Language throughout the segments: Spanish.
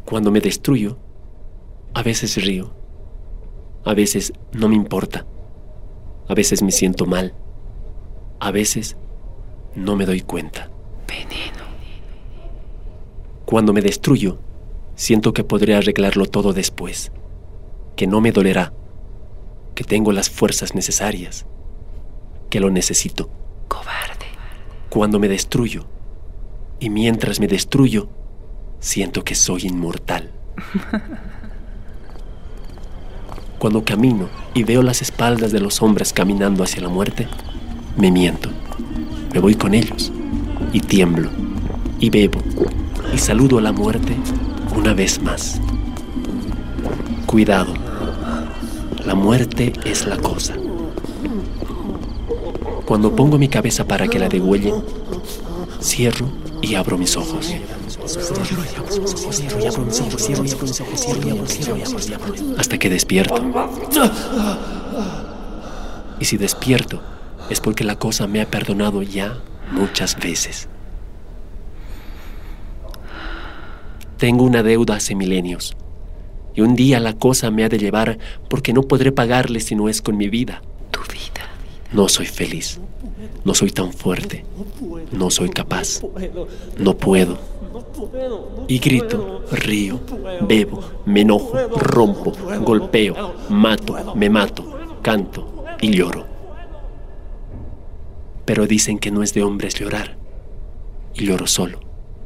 Cuando me destruyo, a veces río, a veces no me importa, a veces me siento mal, a veces no me doy cuenta. Veneno. Cuando me destruyo, siento que podré arreglarlo todo después, que no me dolerá, que tengo las fuerzas necesarias, que lo necesito. Cobarde. Cuando me destruyo, y mientras me destruyo, siento que soy inmortal. Cuando camino y veo las espaldas de los hombres caminando hacia la muerte, me miento. Me voy con ellos y tiemblo y bebo y saludo a la muerte una vez más. Cuidado, la muerte es la cosa. Cuando pongo mi cabeza para que la degüellen, cierro y abro mis ojos. Hasta que despierto. Y si despierto, es porque la cosa me ha perdonado ya muchas veces. Tengo una deuda hace milenios, y un día la cosa me ha de llevar porque no podré pagarle si no es con mi vida. Tu vida. No soy feliz, no soy tan fuerte, no soy capaz, no puedo. Y grito, río, bebo, me enojo, rompo, golpeo, mato, me mato, canto y lloro. Pero dicen que no es de hombres llorar, y lloro solo.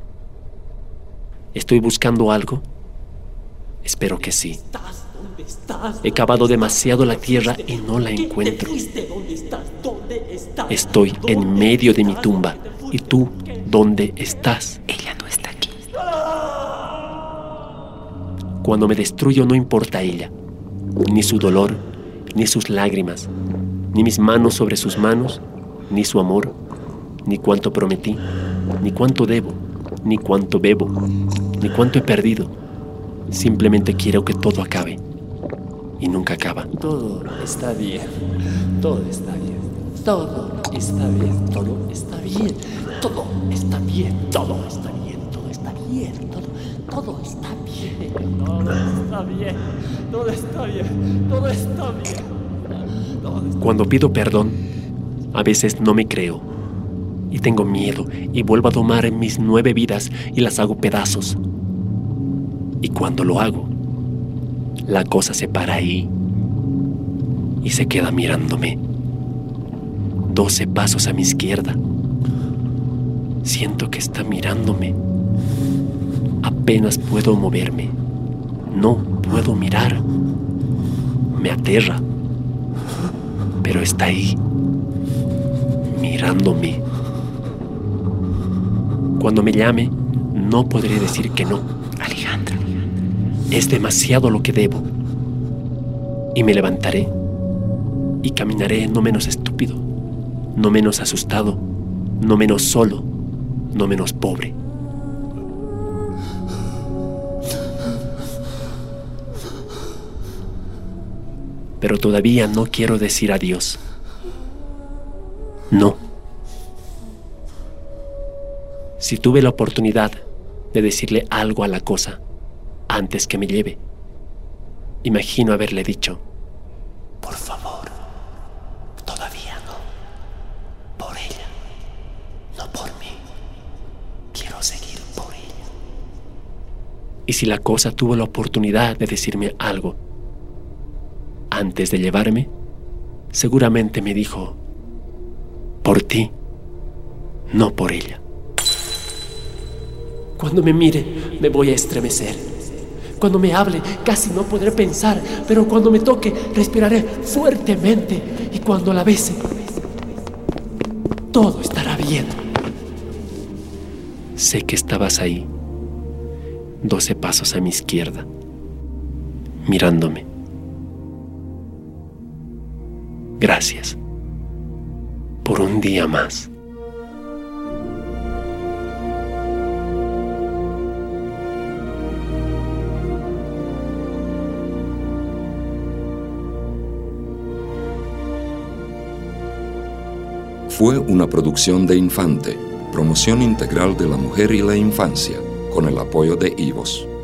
¿Estoy buscando algo? Espero que sí. He cavado demasiado la tierra y no la encuentro. Estoy en medio de mi tumba. ¿Y tú dónde estás? Ella no está aquí. Cuando me destruyo no importa ella, ni su dolor, ni sus lágrimas, ni mis manos sobre sus manos, ni su amor, ni cuánto prometí, ni cuánto debo, ni cuánto bebo, ni cuánto he perdido. Simplemente quiero que todo acabe. Y nunca acaba. Todo está bien. Todo está bien. Todo está bien. Todo está bien. Todo está bien. Todo está bien. Todo está bien. Todo está bien. Todo está bien. Todo está bien. Todo está bien. Cuando pido perdón, a veces no me creo. Y tengo miedo y vuelvo a tomar mis 9 vidas y las hago pedazos. Y cuando lo hago, la cosa se para ahí y se queda mirándome. 12 pasos a mi izquierda. Siento que está mirándome. Apenas puedo moverme. No puedo mirar. Me aterra. Pero está ahí, mirándome. Cuando me llame, no podré decir que no. Alejandro. Es demasiado lo que debo. Y me levantaré y caminaré no menos estúpido, no menos asustado, no menos solo, no menos pobre. Pero todavía no quiero decir adiós. No. Si tuve la oportunidad de decirle algo a la cosa antes que me lleve, imagino haberle dicho: Por favor, todavía no. Por ella, no por mí. Quiero seguir por ella. Y si la cosa tuvo la oportunidad de decirme algo antes de llevarme, seguramente me dijo: por ti, no por ella. Cuando me mire, me voy a estremecer. Cuando me hable, casi no podré pensar, pero cuando me toque, respiraré fuertemente. Y cuando la bese, todo estará bien. Sé que estabas ahí, 12 pasos a mi izquierda, mirándome. Gracias por un día más. Fue una producción de Infante, promoción integral de la mujer y la infancia, con el apoyo de IVOS.